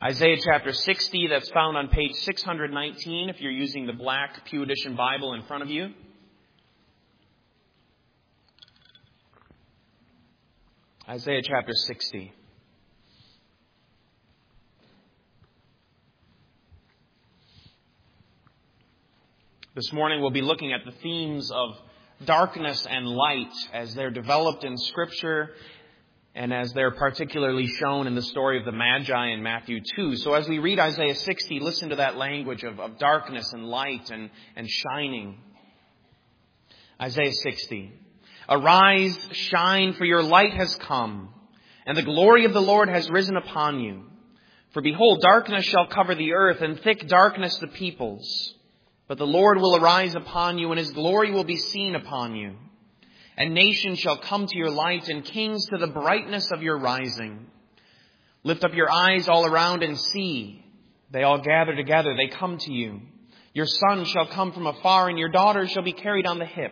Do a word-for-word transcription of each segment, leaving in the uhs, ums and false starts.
Isaiah chapter sixty, that's found on page six hundred nineteen if you're using the black Pew Edition Bible in front of you. Isaiah chapter sixty. This morning we'll be looking at the themes of darkness and light as they're developed in Scripture and as they're particularly shown in the story of the Magi in Matthew two. So as we read Isaiah sixty, listen to that language of, of darkness and light and, and shining. Isaiah sixty. Arise, shine, for your light has come, and the glory of the Lord has risen upon you. For behold, darkness shall cover the earth, and thick darkness the peoples. But the Lord will arise upon you, and his glory will be seen upon you. And nations shall come to your light, and kings to the brightness of your rising. Lift up your eyes all around and see. They all gather together, they come to you. Your son shall come from afar, and your daughter shall be carried on the hip.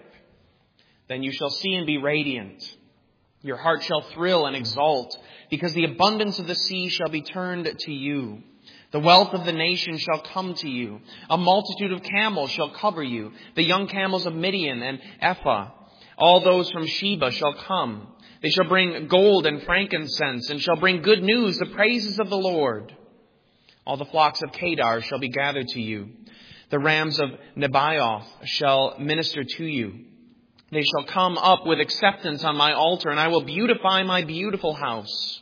Then you shall see and be radiant. Your heart shall thrill and exult, because the abundance of the sea shall be turned to you. The wealth of the nation shall come to you. A multitude of camels shall cover you. The young camels of Midian and Ephah. All those from Sheba shall come. They shall bring gold and frankincense, and shall bring good news, the praises of the Lord. All the flocks of Kedar shall be gathered to you. The rams of Nebaioth shall minister to you. They shall come up with acceptance on my altar, and I will beautify my beautiful house.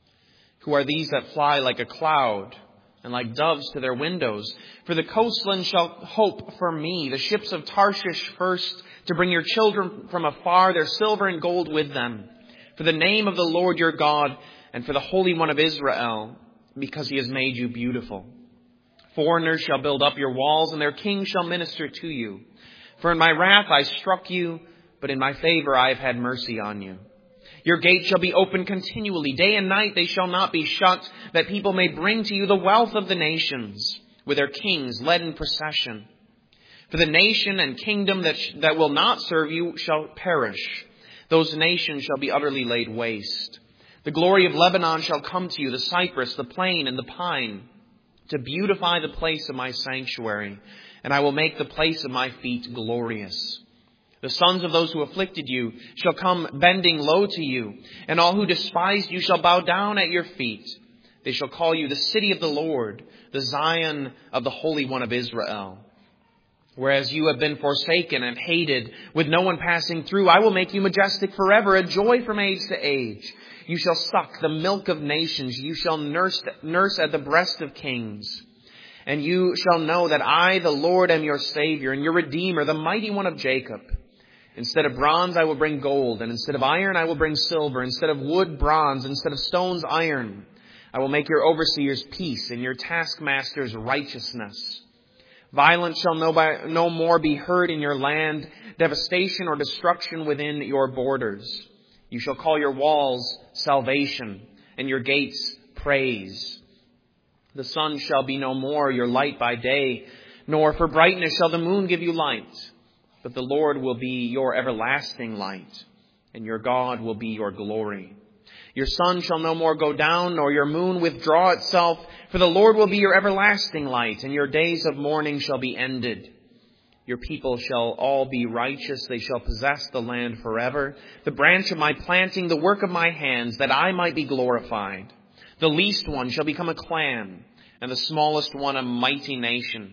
Who are these that fly like a cloud, and like doves to their windows? For the coastland shall hope for me, the ships of Tarshish first, to bring your children from afar, their silver and gold with them. For the name of the Lord your God, and for the Holy One of Israel, because he has made you beautiful. Foreigners shall build up your walls, and their kings shall minister to you. For in my wrath I struck you, but in my favor I have had mercy on you. Your gates shall be open continually. Day and night they shall not be shut, that people may bring to you the wealth of the nations, with their kings led in procession. For the nation and kingdom that, sh- that will not serve you shall perish. Those nations shall be utterly laid waste. The glory of Lebanon shall come to you, the cypress, the plane, and the pine, to beautify the place of my sanctuary, and I will make the place of my feet glorious. The sons of those who afflicted you shall come bending low to you, and all who despised you shall bow down at your feet. They shall call you the city of the Lord, the Zion of the Holy One of Israel. Whereas you have been forsaken and hated, with no one passing through, I will make you majestic forever, a joy from age to age. You shall suck the milk of nations. You shall nurse, nurse at the breast of kings. And you shall know that I, the Lord, am your Savior and your Redeemer, the mighty one of Jacob. Instead of bronze, I will bring gold, and instead of iron, I will bring silver. Instead of wood, bronze, instead of stones, iron. I will make your overseers peace, and your taskmasters righteousness. Violence shall no, by, no more be heard in your land, devastation or destruction within your borders. You shall call your walls salvation, and your gates praise. The sun shall be no more your light by day, nor for brightness shall the moon give you light. But the Lord will be your everlasting light, and your God will be your glory. Your sun shall no more go down, nor your moon withdraw itself, for the Lord will be your everlasting light, and your days of mourning shall be ended. Your people shall all be righteous. They shall possess the land forever. The branch of my planting, the work of my hands, that I might be glorified. The least one shall become a clan, and the smallest one a mighty nation.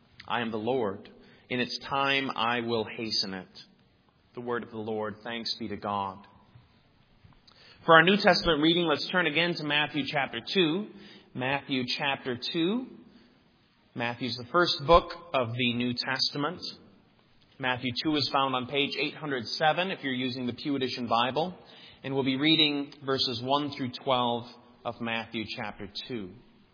I am the Lord. In its time I will hasten it. The word of the Lord. Thanks be to God. For our New Testament reading, let's turn again to Matthew chapter two. Matthew chapter two. Matthew's the first book of the New Testament. Matthew two is found on page eight hundred seven if you're using the Pew Edition Bible. And we'll be reading verses one through twelve of Matthew chapter two.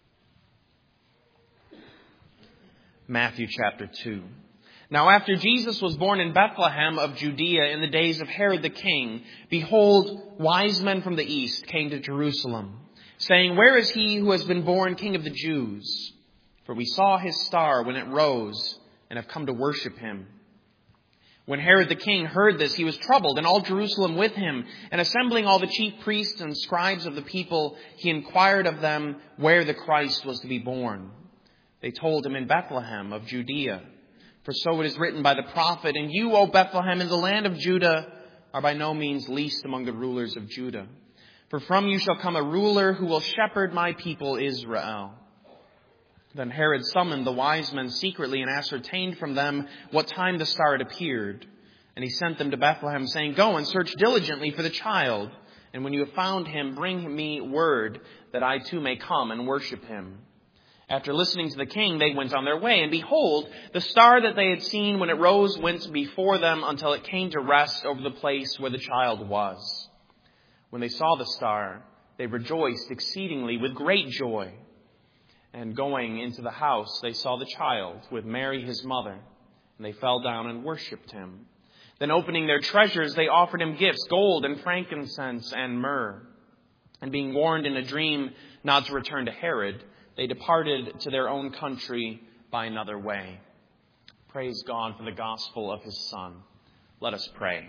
Matthew chapter two. Now after Jesus was born in Bethlehem of Judea in the days of Herod the king, behold, wise men from the east came to Jerusalem, saying, Where is he who has been born King of the Jews? For we saw his star when it rose and have come to worship him. When Herod the king heard this, he was troubled, and all Jerusalem with him. And assembling all the chief priests and scribes of the people, he inquired of them where the Christ was to be born. They told him, in Bethlehem of Judea. For so it is written by the prophet, And you, O Bethlehem, in the land of Judah, are by no means least among the rulers of Judah. For from you shall come a ruler who will shepherd my people Israel. Then Herod summoned the wise men secretly and ascertained from them what time the star had appeared. And he sent them to Bethlehem, saying, Go and search diligently for the child. And when you have found him, bring me word that I too may come and worship him. After listening to the king, they went on their way. And behold, the star that they had seen when it rose went before them until it came to rest over the place where the child was. When they saw the star, they rejoiced exceedingly with great joy. And going into the house, they saw the child with Mary his mother, and they fell down and worshipped him. Then opening their treasures, they offered him gifts, gold and frankincense and myrrh. And being warned in a dream not to return to Herod, they departed to their own country by another way. Praise God for the gospel of his Son. Let us pray.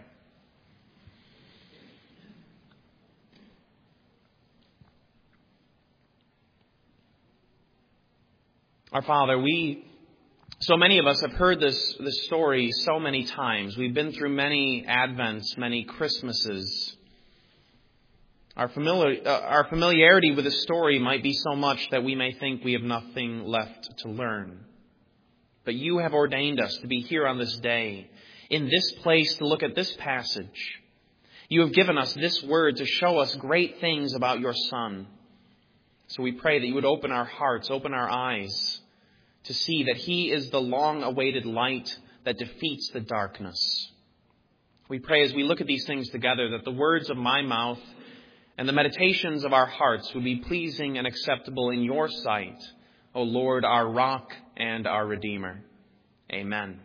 Our Father, we, so many of us have heard this, this story so many times. We've been through many Advents, many Christmases. Our, familiar, uh, our familiarity with the story might be so much that we may think we have nothing left to learn. But you have ordained us to be here on this day, in this place, to look at this passage. You have given us this word to show us great things about your Son. So we pray that you would open our hearts, open our eyes, to see that he is the long-awaited light that defeats the darkness. We pray as we look at these things together that the words of my mouth and the meditations of our hearts would be pleasing and acceptable in your sight, O Lord, our rock and our Redeemer. Amen.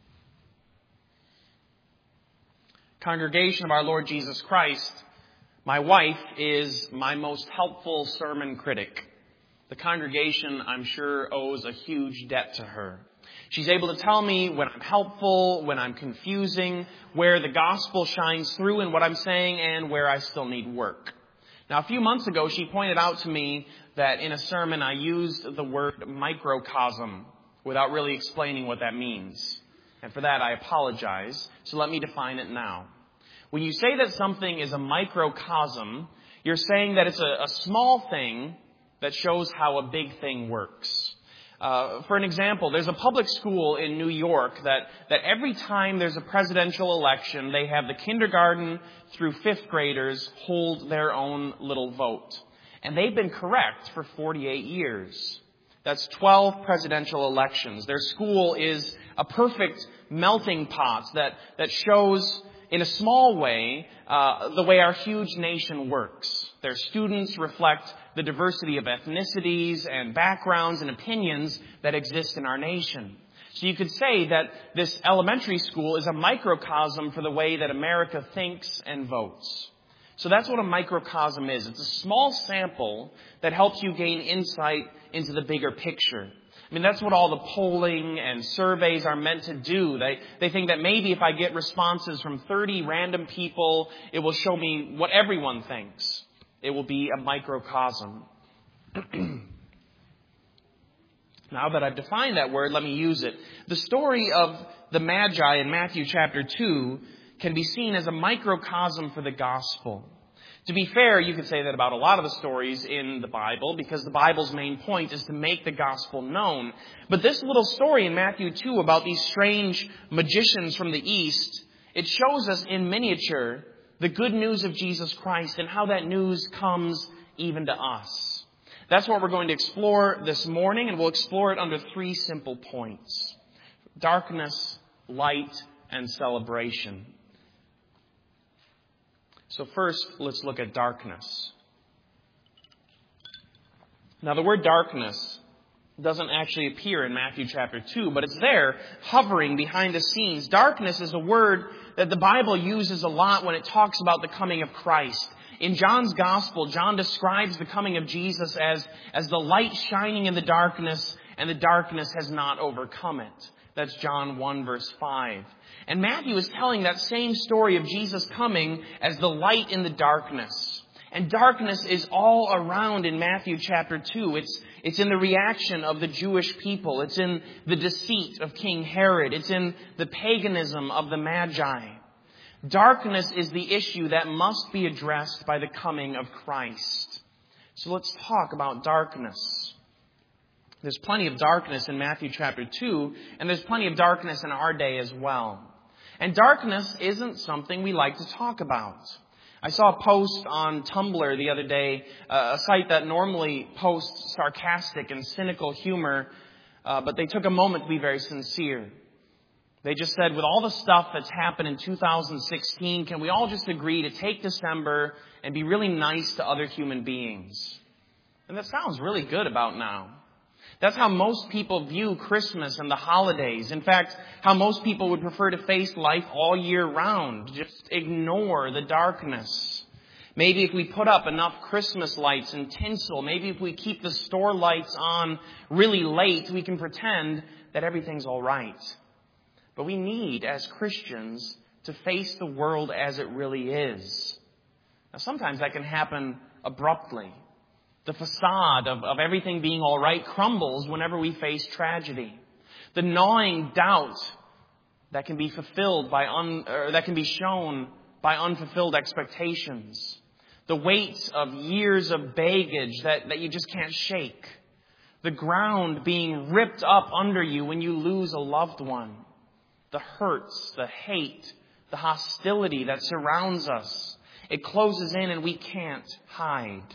Congregation of our Lord Jesus Christ, my wife is my most helpful sermon critic. The congregation, I'm sure, owes a huge debt to her. She's able to tell me when I'm helpful, when I'm confusing, where the gospel shines through in what I'm saying, and where I still need work. Now, a few months ago, she pointed out to me that in a sermon I used the word microcosm without really explaining what that means. And for that, I apologize. So let me define it now. When you say that something is a microcosm, you're saying that it's a, a small thing that shows how a big thing works. Uh, for an example, there's a public school in New York that, that every time there's a presidential election, they have the kindergarten through fifth graders hold their own little vote. And they've been correct for forty-eight years. That's twelve presidential elections. Their school is a perfect melting pot that, that shows in a small way uh, the way our huge nation works. Their students reflect the diversity of ethnicities and backgrounds and opinions that exist in our nation. So you could say that this elementary school is a microcosm for the way that America thinks and votes. So that's what a microcosm is. It's a small sample that helps you gain insight into the bigger picture. I mean, that's what all the polling and surveys are meant to do. They, they think that maybe if I get responses from thirty random people, it will show me what everyone thinks. It will be a microcosm. Now that I've defined that word, let me use it. The story of the Magi in Matthew chapter two can be seen as a microcosm for the gospel. To be fair, you could say that about a lot of the stories in the Bible, because the Bible's main point is to make the gospel known. But this little story in Matthew two about these strange magicians from the East, it shows us in miniature the good news of Jesus Christ and how that news comes even to us. That's what we're going to explore this morning, and we'll explore it under three simple points: darkness, light, and celebration. So first, let's look at darkness. Now, the word darkness doesn't actually appear in Matthew chapter two, but it's there, hovering behind the scenes. Darkness is a word that the Bible uses a lot when it talks about the coming of Christ. In John's Gospel, John describes the coming of Jesus as, as the light shining in the darkness, and the darkness has not overcome it. That's John one, verse five. And Matthew is telling that same story of Jesus coming as the light in the darkness. And darkness is all around in Matthew chapter two. It's, it's in the reaction of the Jewish people. It's in the deceit of King Herod. It's in the paganism of the Magi. Darkness is the issue that must be addressed by the coming of Christ. So let's talk about darkness. There's plenty of darkness in Matthew chapter two, and there's plenty of darkness in our day as well. And darkness isn't something we like to talk about. I saw a post on Tumblr the other day, uh, a site that normally posts sarcastic and cynical humor, uh, but they took a moment to be very sincere. They just said, with all the stuff that's happened in two thousand sixteen, can we all just agree to take December and be really nice to other human beings? And that sounds really good about now. That's how most people view Christmas and the holidays. In fact, how most people would prefer to face life all year round. Just ignore the darkness. Maybe if we put up enough Christmas lights and tinsel, maybe if we keep the store lights on really late, we can pretend that everything's all right. But we need, as Christians, to face the world as it really is. Now, sometimes that can happen abruptly. The facade of, of everything being all right crumbles whenever we face tragedy. The gnawing doubt that can be fulfilled by un, or that can be shown by unfulfilled expectations. The weight of years of baggage that, that you just can't shake. The ground being ripped up under you when you lose a loved one. The hurts, the hate, the hostility that surrounds us. It closes in and we can't hide.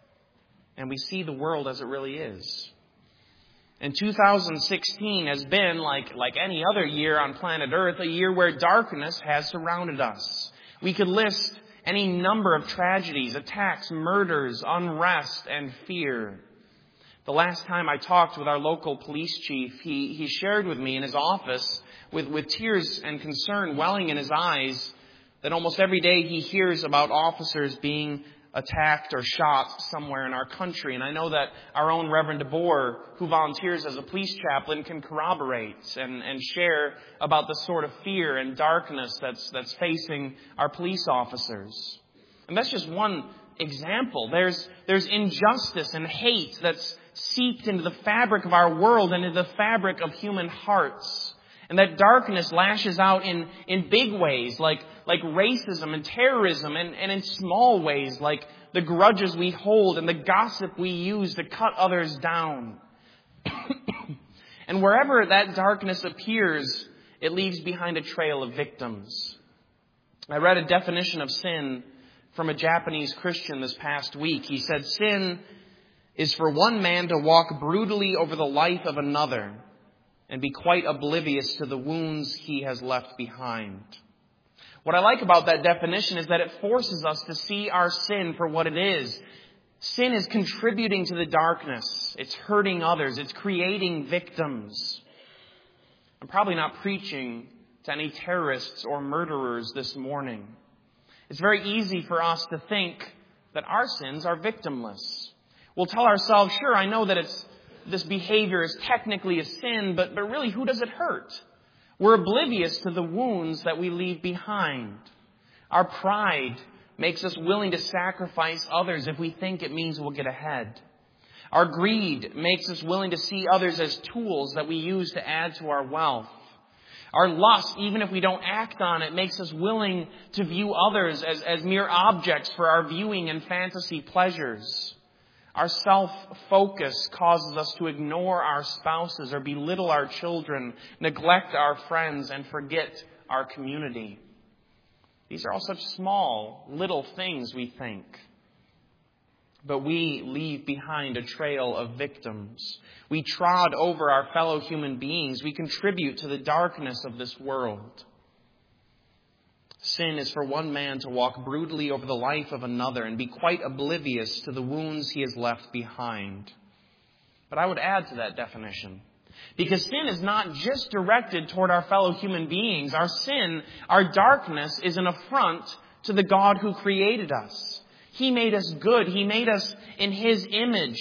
And we see the world as it really is. And two thousand sixteen has been, like, like any other year on planet Earth, a year where darkness has surrounded us. We could list any number of tragedies, attacks, murders, unrest, and fear. The last time I talked with our local police chief, he, he shared with me in his office, with, with tears and concern welling in his eyes, that almost every day he hears about officers being attacked or shot somewhere in our country. And I know that our own Reverend DeBoer, who volunteers as a police chaplain, can corroborate and, and share about the sort of fear and darkness that's, that's facing our police officers. And that's just one example. There's, there's injustice and hate that's seeped into the fabric of our world and into the fabric of human hearts. And that darkness lashes out in, in big ways, like, like racism and terrorism, and, and in small ways, like the grudges we hold and the gossip we use to cut others down. And wherever that darkness appears, it leaves behind a trail of victims. I read a definition of sin from a Japanese Christian this past week. He said, sin is for one man to walk brutally over the life of another and be quite oblivious to the wounds he has left behind. What I like about that definition is that it forces us to see our sin for what it is. Sin is contributing to the darkness. It's hurting others. It's creating victims. I'm probably not preaching to any terrorists or murderers this morning. It's very easy for us to think that our sins are victimless. We'll tell ourselves, sure, I know that it's this behavior is technically a sin, but, but really, who does it hurt? We're oblivious to the wounds that we leave behind. Our pride makes us willing to sacrifice others if we think it means we'll get ahead. Our greed makes us willing to see others as tools that we use to add to our wealth. Our lust, even if we don't act on it, makes us willing to view others as, as mere objects for our viewing and fantasy pleasures. Our self-focus causes us to ignore our spouses or belittle our children, neglect our friends, and forget our community. These are all such small, little things, we think. But we leave behind a trail of victims. We trod over our fellow human beings. We contribute to the darkness of this world. Sin is for one man to walk brutally over the life of another and be quite oblivious to the wounds he has left behind. But I would add to that definition. Because sin is not just directed toward our fellow human beings. Our sin, our darkness, is an affront to the God who created us. He made us good. He made us in His image.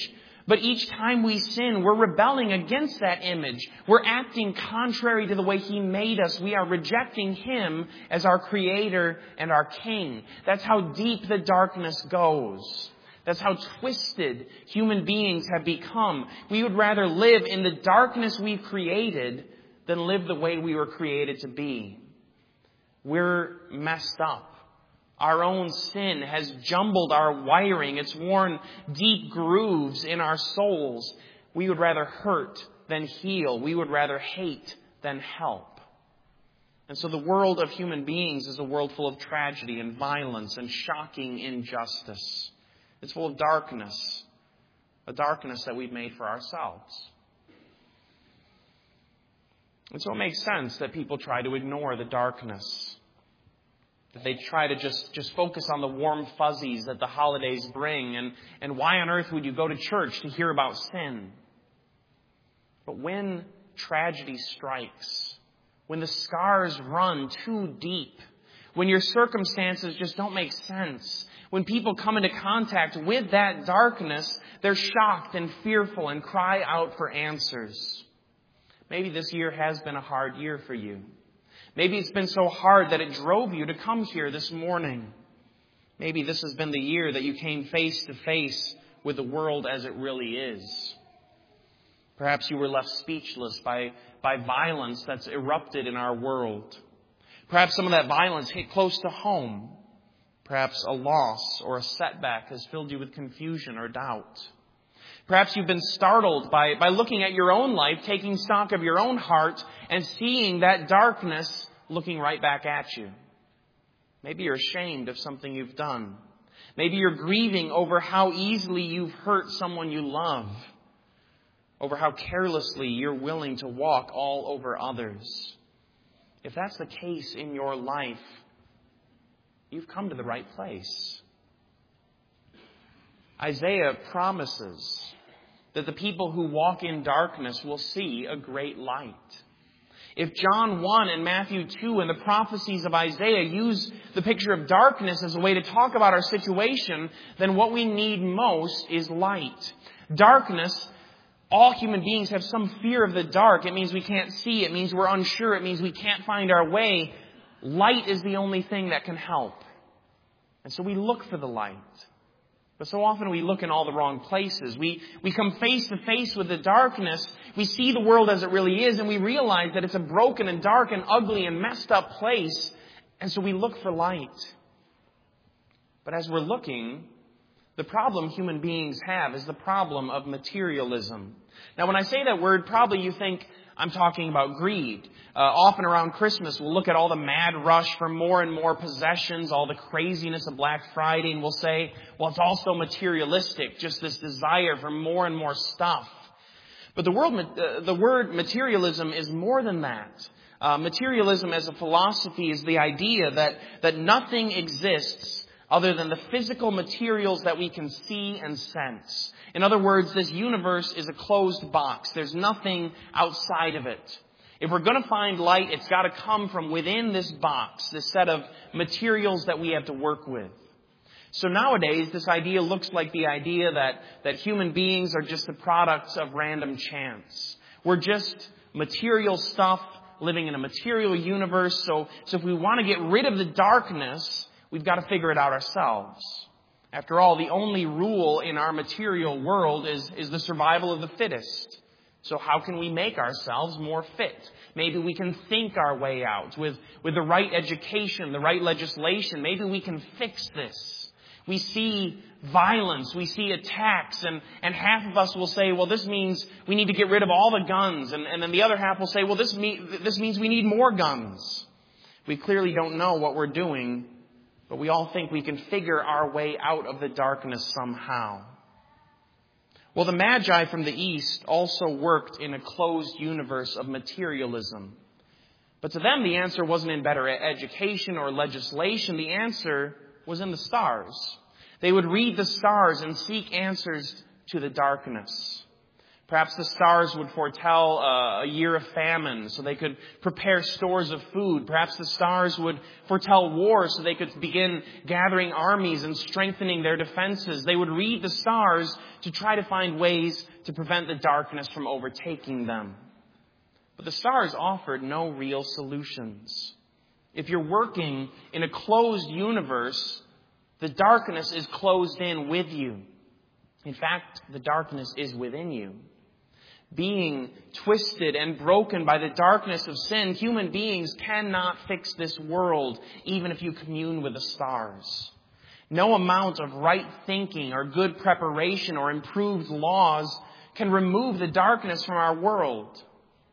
But each time we sin, we're rebelling against that image. We're acting contrary to the way He made us. We are rejecting Him as our Creator and our King. That's how deep the darkness goes. That's how twisted human beings have become. We would rather live in the darkness we've created than live the way we were created to be. We're messed up. Our own sin has jumbled our wiring. It's worn deep grooves in our souls. We would rather hurt than heal. We would rather hate than help. And so the world of human beings is a world full of tragedy and violence and shocking injustice. It's full of darkness, a darkness that we've made for ourselves. And so it makes sense that people try to ignore the darkness. That they try to just, just focus on the warm fuzzies that the holidays bring. And, and why on earth would you go to church to hear about sin? But when tragedy strikes, when the scars run too deep, when your circumstances just don't make sense, when people come into contact with that darkness, they're shocked and fearful and cry out for answers. Maybe this year has been a hard year for you. Maybe it's been so hard that it drove you to come here this morning. Maybe this has been the year that you came face to face with the world as it really is. Perhaps you were left speechless by, by violence that's erupted in our world. Perhaps some of that violence hit close to home. Perhaps a loss or a setback has filled you with confusion or doubt. Perhaps you've been startled by, by looking at your own life, taking stock of your own heart, and seeing that darkness looking right back at you. Maybe you're ashamed of something you've done. Maybe you're grieving over how easily you've hurt someone you love, over how carelessly you're willing to walk all over others. If that's the case in your life, you've come to the right place. Isaiah promises that the people who walk in darkness will see a great light. If John one and Matthew two and the prophecies of Isaiah use the picture of darkness as a way to talk about our situation, then what we need most is light. Darkness, all human beings have some fear of the dark. It means we can't see. It means we're unsure. It means we can't find our way. Light is the only thing that can help. And so we look for the light. But so often we look in all the wrong places. We, we come face to face with the darkness. We see the world as it really is, and we realize that it's a broken and dark and ugly and messed up place. And so we look for light. But as we're looking, the problem human beings have is the problem of materialism. Now, when I say that word, probably you think I'm talking about greed. Uh, often around Christmas, we'll look at all the mad rush for more and more possessions, all the craziness of Black Friday, and we'll say, well, it's also materialistic, just this desire for more and more stuff. But the, world, uh, the word materialism is more than that. Uh, materialism as a philosophy is the idea that, that nothing exists other than the physical materials that we can see and sense. In other words, this universe is a closed box. There's nothing outside of it. If we're going to find light, it's got to come from within this box, this set of materials that we have to work with. So nowadays, this idea looks like the idea that, that human beings are just the products of random chance. We're just material stuff living in a material universe. So, so if we want to get rid of the darkness, we've got to figure it out ourselves. After all, the only rule in our material world is, is the survival of the fittest. So how can we make ourselves more fit? Maybe we can think our way out with, with the right education, the right legislation. Maybe we can fix this. We see violence, we see attacks, and, and half of us will say, well, this means we need to get rid of all the guns. And, and then the other half will say, well, this, me, this means we need more guns. We clearly don't know what we're doing, but we all think we can figure our way out of the darkness somehow. Well, the Magi from the East also worked in a closed universe of materialism. But to them, the answer wasn't in better education or legislation. The answer was in the stars. They would read the stars and seek answers to the darkness. Perhaps the stars would foretell a year of famine so they could prepare stores of food. Perhaps the stars would foretell war so they could begin gathering armies and strengthening their defenses. They would read the stars to try to find ways to prevent the darkness from overtaking them. But the stars offered no real solutions. If you're working in a closed universe, the darkness is closed in with you. In fact, the darkness is within you. Being twisted and broken by the darkness of sin, human beings cannot fix this world, even if you commune with the stars. No amount of right thinking or good preparation or improved laws can remove the darkness from our world.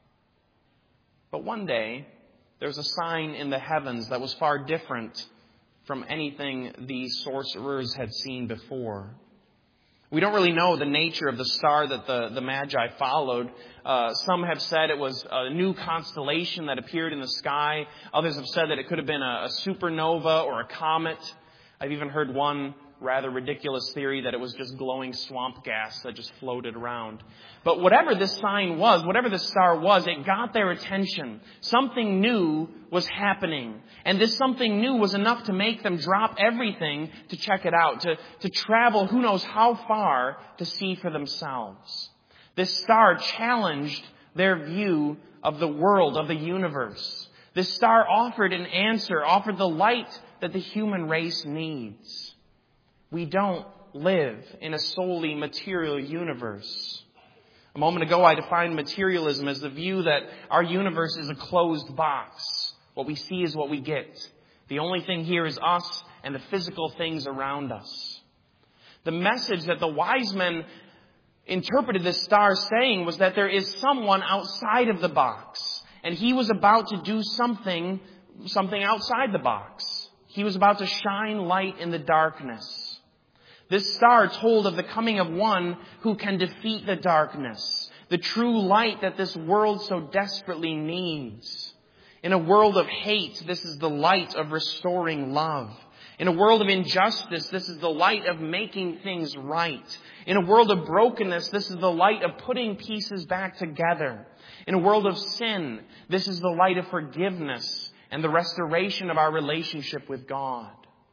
But one day, there was a sign in the heavens that was far different from anything these sorcerers had seen before. We don't really know the nature of the star that the, the Magi followed. Uh, some have said it was a new constellation that appeared in the sky. Others have said that it could have been a, a supernova or a comet. I've even heard one rather ridiculous theory that it was just glowing swamp gas that just floated around. But whatever this sign was, whatever the star was, it got their attention. Something new was happening. And this something new was enough to make them drop everything to check it out, to, to travel who knows how far to see for themselves. This star challenged their view of the world, of the universe. This star offered an answer, offered the light that the human race needs. We don't live in a solely material universe. A moment ago, I defined materialism as the view that our universe is a closed box. What we see is what we get. The only thing here is us and the physical things around us. The message that the wise men interpreted this star saying was that there is someone outside of the box, and he was about to do something, something outside the box. He was about to shine light in the darkness. This star told of the coming of one who can defeat the darkness, the true light that this world so desperately needs. In a world of hate, this is the light of restoring love. In a world of injustice, this is the light of making things right. In a world of brokenness, this is the light of putting pieces back together. In a world of sin, this is the light of forgiveness and the restoration of our relationship with God.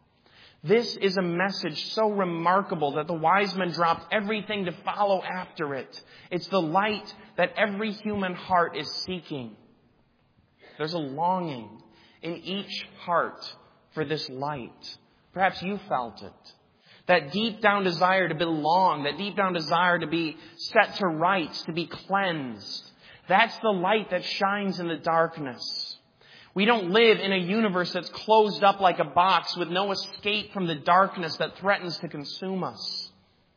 This is a message so remarkable that the wise men dropped everything to follow after it. It's the light that every human heart is seeking. There's a longing in each heart for this light. Perhaps you felt it. That deep down desire to belong, that deep down desire to be set to rights, to be cleansed. That's the light that shines in the darkness. We don't live in a universe that's closed up like a box with no escape from the darkness that threatens to consume us.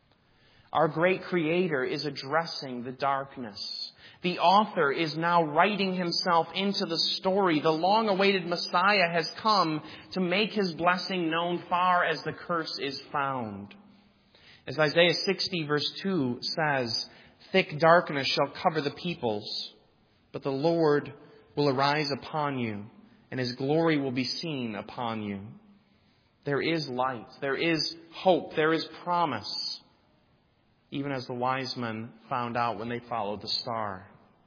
Our great Creator is addressing the darkness. The author is now writing himself into the story. The long-awaited Messiah has come to make his blessing known far as the curse is found. As Isaiah sixty verse two says, "Thick darkness shall cover the peoples, but the Lord will arise upon you, and his glory will be seen upon you." There is light. There is hope. There is promise. Even as the wise men found out when they followed the star.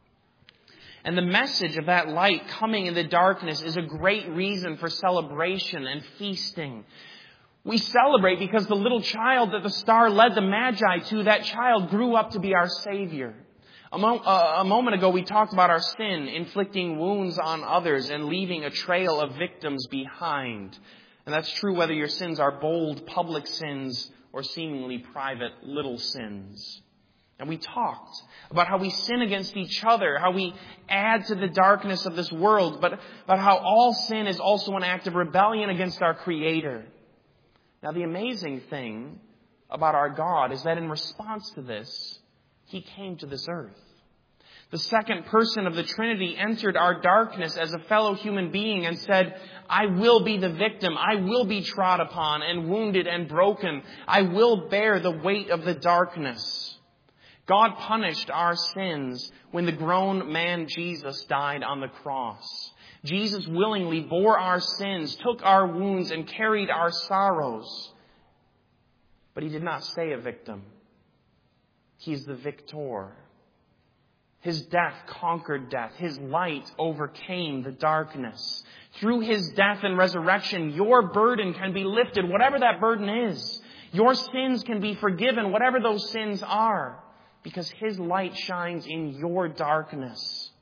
And the message of that light coming in the darkness is a great reason for celebration and feasting. We celebrate because the little child that the star led the Magi to, that child grew up to be our Savior. A, mo- uh, a moment ago, we talked about our sin, inflicting wounds on others and leaving a trail of victims behind. And that's true whether your sins are bold, public sins or seemingly private little sins. And we talked about how we sin against each other, how we add to the darkness of this world, but about how all sin is also an act of rebellion against our Creator. Now, the amazing thing about our God is that in response to this, He came to this earth. The second person of the Trinity entered our darkness as a fellow human being and said, "I will be the victim. I will be trod upon and wounded and broken. I will bear the weight of the darkness." God punished our sins when the grown man Jesus died on the cross. Jesus willingly bore our sins, took our wounds, and carried our sorrows. But He did not stay a victim. He's the victor. His death conquered death. His light overcame the darkness. Through His death and resurrection, your burden can be lifted, whatever that burden is. Your sins can be forgiven, whatever those sins are, because His light shines in your darkness.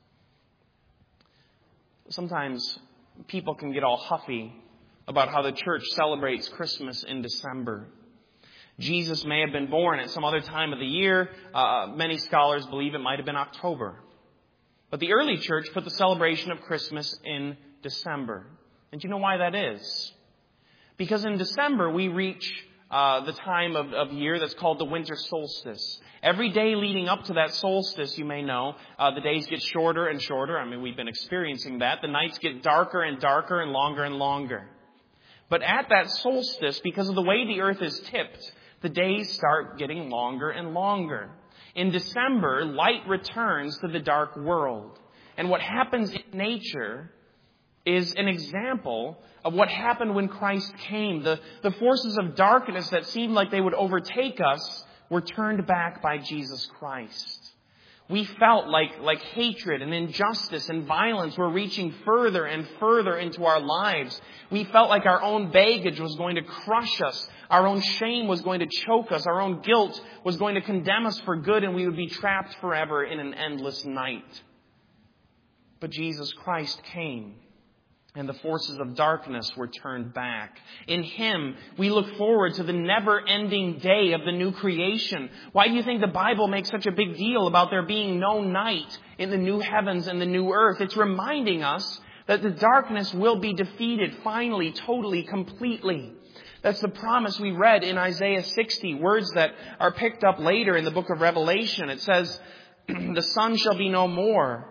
Sometimes people can get all huffy about how the church celebrates Christmas in December. Jesus may have been born at some other time of the year. Uh, many scholars believe it might have been October. But the early church put the celebration of Christmas in December. And do you know why that is? Because in December we reach uh, the time of, of year that's called the winter solstice. Every day leading up to that solstice, you may know, uh, the days get shorter and shorter. I mean, we've been experiencing that. The nights get darker and darker and longer and longer. But at that solstice, because of the way the earth is tipped, the days start getting longer and longer. In December, light returns to the dark world. And what happens in nature is an example of what happened when Christ came. The, the forces of darkness that seemed like they would overtake us were turned back by Jesus Christ. We felt like, like hatred and injustice and violence were reaching further and further into our lives. We felt like our own baggage was going to crush us. Our own shame was going to choke us. Our own guilt was going to condemn us for good, and we would be trapped forever in an endless night. But Jesus Christ came, and the forces of darkness were turned back. In Him, we look forward to the never-ending day of the new creation. Why do you think the Bible makes such a big deal about there being no night in the new heavens and the new earth? It's reminding us that the darkness will be defeated finally, totally, completely. That's the promise we read in Isaiah sixty, words that are picked up later in the book of Revelation. It says, the sun shall be no more.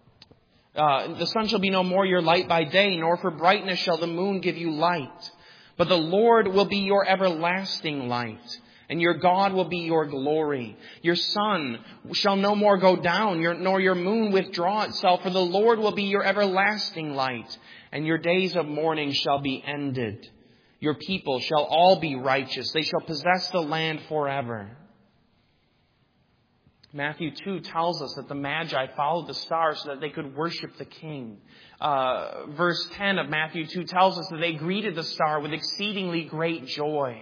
Uh, the sun shall be no more your light by day, nor for brightness shall the moon give you light. But the Lord will be your everlasting light, and your God will be your glory. Your sun shall no more go down, your, nor your moon withdraw itself, for the Lord will be your everlasting light, and your days of mourning shall be ended. Your people shall all be righteous. They shall possess the land forever. Matthew two tells us that the Magi followed the star so that they could worship the King. Uh, verse ten of Matthew two tells us that they greeted the star with exceedingly great joy.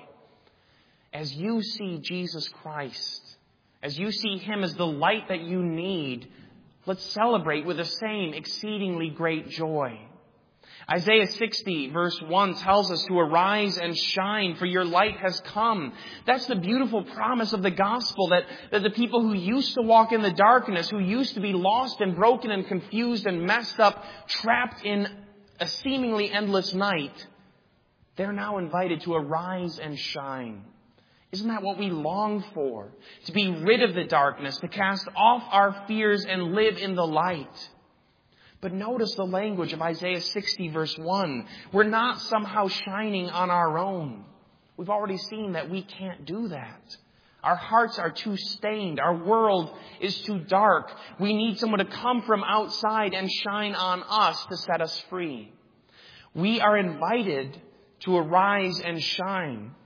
As you see Jesus Christ, as you see Him as the light that you need, let's celebrate with the same exceedingly great joy. Isaiah sixty verse one tells us to arise and shine, for your light has come. That's the beautiful promise of the gospel, that, that the people who used to walk in the darkness, who used to be lost and broken and confused and messed up, trapped in a seemingly endless night, they're now invited to arise and shine. Isn't that what we long for? To be rid of the darkness, to cast off our fears and live in the light. But notice the language of Isaiah sixty verse one. We're not somehow shining on our own. We've already seen that we can't do that. Our hearts are too stained. Our world is too dark. We need someone to come from outside and shine on us to set us free. We are invited to arise and shine.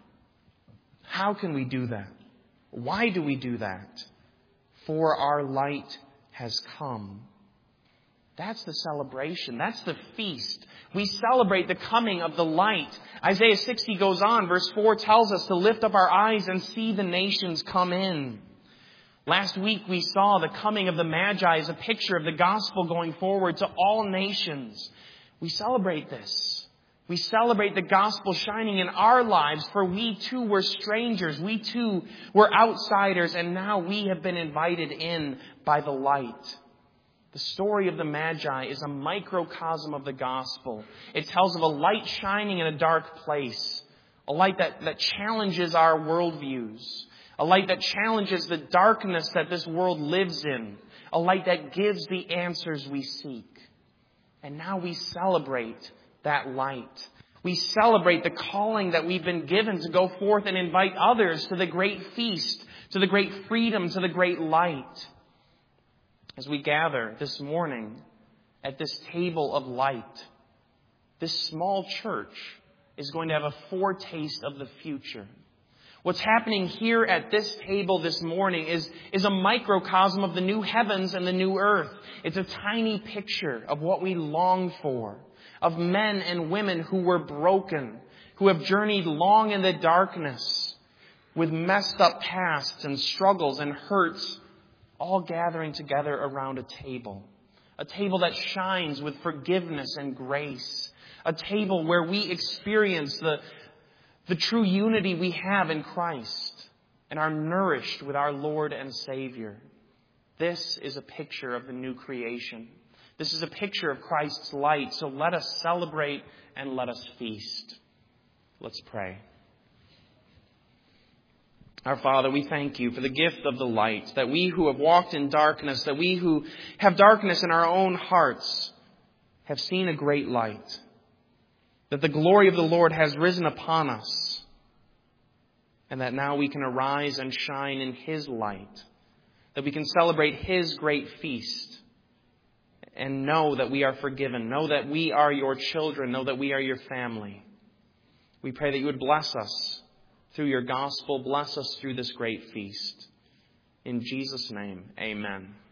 How can we do that? Why do we do that? For our light has come. That's the celebration. That's the feast. We celebrate the coming of the light. Isaiah sixty goes on. Verse four tells us to lift up our eyes and see the nations come in. Last week we saw the coming of the Magi as a picture of the gospel going forward to all nations. We celebrate this. We celebrate the gospel shining in our lives, for we too were strangers. We too were outsiders, and now we have been invited in by the light. The story of the Magi is a microcosm of the gospel. It tells of a light shining in a dark place, a light that, that challenges our worldviews, a light that challenges the darkness that this world lives in, a light that gives the answers we seek. And now we celebrate that light. We celebrate the calling that we've been given to go forth and invite others to the great feast, to the great freedom, to the great light. As we gather this morning at this table of light, this small church is going to have a foretaste of the future. What's happening here at this table this morning is, is a microcosm of the new heavens and the new earth. It's a tiny picture of what we long for, of men and women who were broken, who have journeyed long in the darkness with messed up pasts and struggles and hurts, all gathering together around a table. A table that shines with forgiveness and grace. A table where we experience the, the true unity we have in Christ and are nourished with our Lord and Savior. This is a picture of the new creation. This is a picture of Christ's light. So let us celebrate and let us feast. Let's pray. Our Father, we thank you for the gift of the light, that we who have walked in darkness, that we who have darkness in our own hearts, have seen a great light, that the glory of the Lord has risen upon us, and that now we can arise and shine in His light, that we can celebrate His great feast, and know that we are forgiven, know that we are your children, know that we are your family. We pray that you would bless us through your gospel. Bless us through this great feast. In Jesus' name, amen.